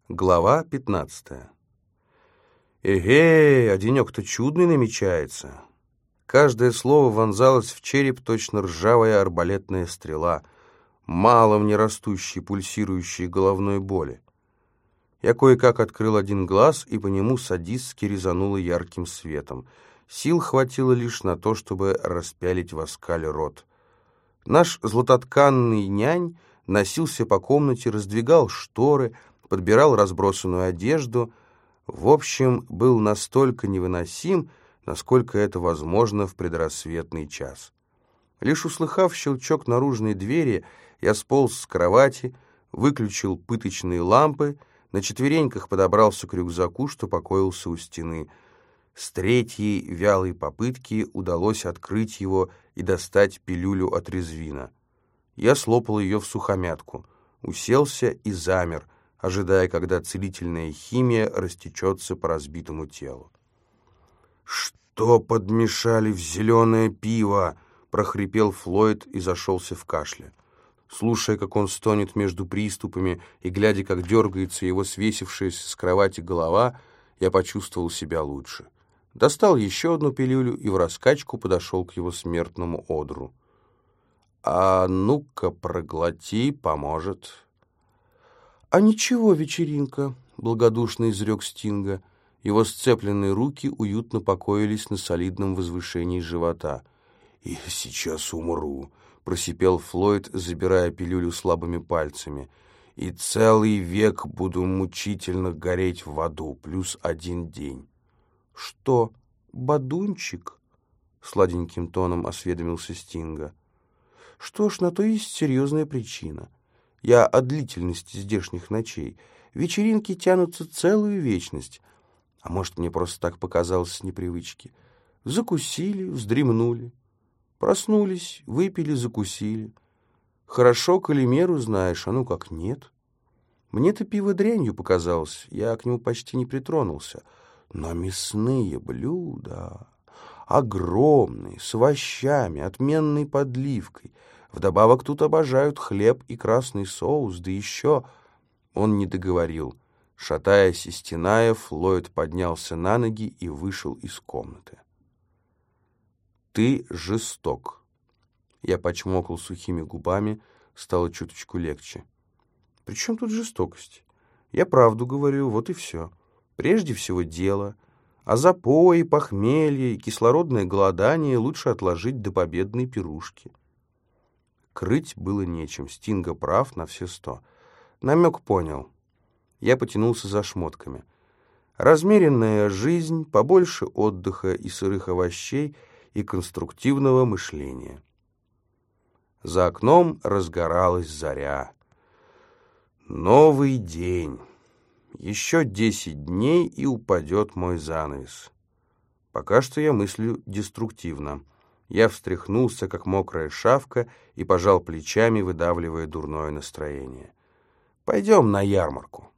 Глава 15. Эгей, а денек-то чудный намечается. Каждое слово вонзалось в череп, точно ржавая арбалетная стрела, мало мне растущей, пульсирующей головной боли. Я кое-как открыл один глаз, и по нему садистски резануло ярким светом. Сил хватило лишь на то, чтобы распялить в оскале рот. Наш златотканный нянь носился по комнате, раздвигал шторы, подбирал разбросанную одежду. В общем, был настолько невыносим, насколько это возможно в предрассветный час. Лишь услыхав щелчок наружной двери, я сполз с кровати, выключил пыточные лампы, на четвереньках подобрался к рюкзаку, что покоился у стены. С третьей вялой попытки удалось открыть его и достать пилюлю от резвина. Я слопал ее в сухомятку, уселся и замер, ожидая, когда целительная химия растечется по разбитому телу. «Что подмешали в зеленое пиво?» — прохрипел Флойд и зашелся в кашле. Слушая, как он стонет между приступами, и глядя, как дергается его свесившаяся с кровати голова, я почувствовал себя лучше. Достал еще одну пилюлю и в раскачку подошел к его смертному одру. «А ну-ка, проглоти, поможет». «А ничего, вечеринка», — благодушно изрек Стинга. Его сцепленные руки уютно покоились на солидном возвышении живота. «Я сейчас умру», — просипел Флойд, забирая пилюлю слабыми пальцами. «И целый век буду мучительно гореть в аду, плюс 1 день». «Что, бадунчик?» — сладеньким тоном осведомился Стинга. «Что ж, на то есть серьезная причина. Я о длительности здешних ночей. Вечеринки тянутся целую вечность. А может, мне просто так показалось с непривычки. Закусили, вздремнули. Проснулись, выпили, закусили. Хорошо, коли меру знаешь, а ну как нет. Мне-то пиво дрянью показалось, я к нему почти не притронулся. Но мясные блюда, огромные, с овощами, отменной подливкой. Вдобавок тут обожают хлеб и красный соус, да еще... Он не договорил. Шатаясь и стеная, Флойд поднялся на ноги и вышел из комнаты. «Ты жесток». Я почмокал сухими губами, стало чуточку легче. «При чем тут жестокость? Я правду говорю, вот и все. Прежде всего дело. А запои, похмелье и кислородное голодание лучше отложить до победной пирушки». Крыть было нечем, Стинга прав на все 100. Намек понял. Я потянулся за шмотками. Размеренная жизнь, побольше отдыха и сырых овощей, и конструктивного мышления. За окном разгоралась заря. Новый день. Еще 10 дней, и упадет мой занавес. Пока что я мыслю деструктивно. Я встряхнулся, как мокрая шавка, и пожал плечами, выдавливая дурное настроение. «Пойдем на ярмарку».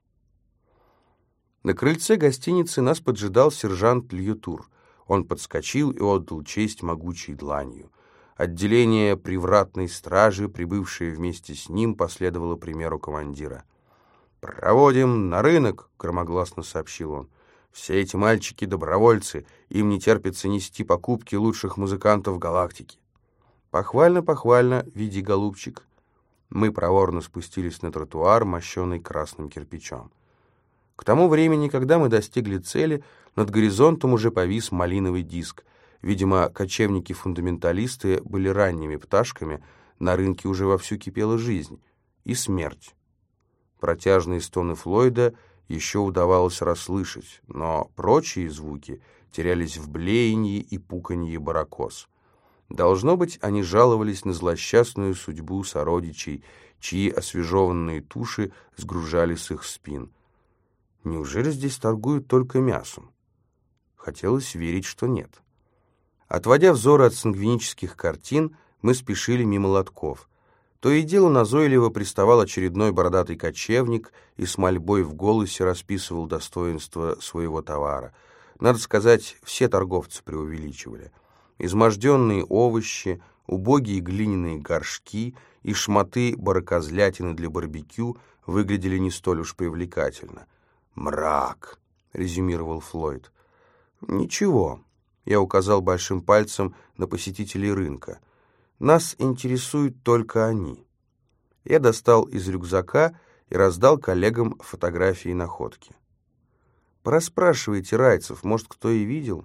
На крыльце гостиницы нас поджидал сержант Льютур. Он подскочил и отдал честь могучей дланью. Отделение привратной стражи, прибывшее вместе с ним, последовало примеру командира. «Проводим на рынок», — громогласно сообщил он. «Все эти мальчики — добровольцы, им не терпится нести покупки лучших музыкантов галактики». «Похвально, похвально, види, голубчик». Мы проворно спустились на тротуар, мощенный красным кирпичом. К тому времени, когда мы достигли цели, над горизонтом уже повис малиновый диск. Видимо, кочевники-фундаменталисты были ранними пташками, на рынке уже вовсю кипела жизнь и смерть. Протяжные стоны Флойда еще удавалось расслышать, но прочие звуки терялись в блеянии и пуканье баракоз. Должно быть, они жаловались на злосчастную судьбу сородичей, чьи освежеванные туши сгружали с их спин. Неужели здесь торгуют только мясом? Хотелось верить, что нет. Отводя взоры от сангвинических картин, мы спешили мимо лотков. То и дело назойливо приставал очередной бородатый кочевник и с мольбой в голосе расписывал достоинства своего товара. Надо сказать, все торговцы преувеличивали. Изможденные овощи, убогие глиняные горшки и шматы барокозлятины для барбекю выглядели не столь уж привлекательно. «Мрак», — резюмировал Флойд. «Ничего», — я указал большим пальцем на посетителей рынка. «Нас интересуют только они». Я достал из рюкзака и раздал коллегам фотографии находки. «Пораспрашивайте райцев, может, кто и видел?»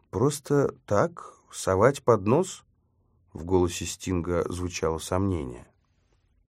«Просто так совать под нос?» В голосе Стинга звучало сомнение.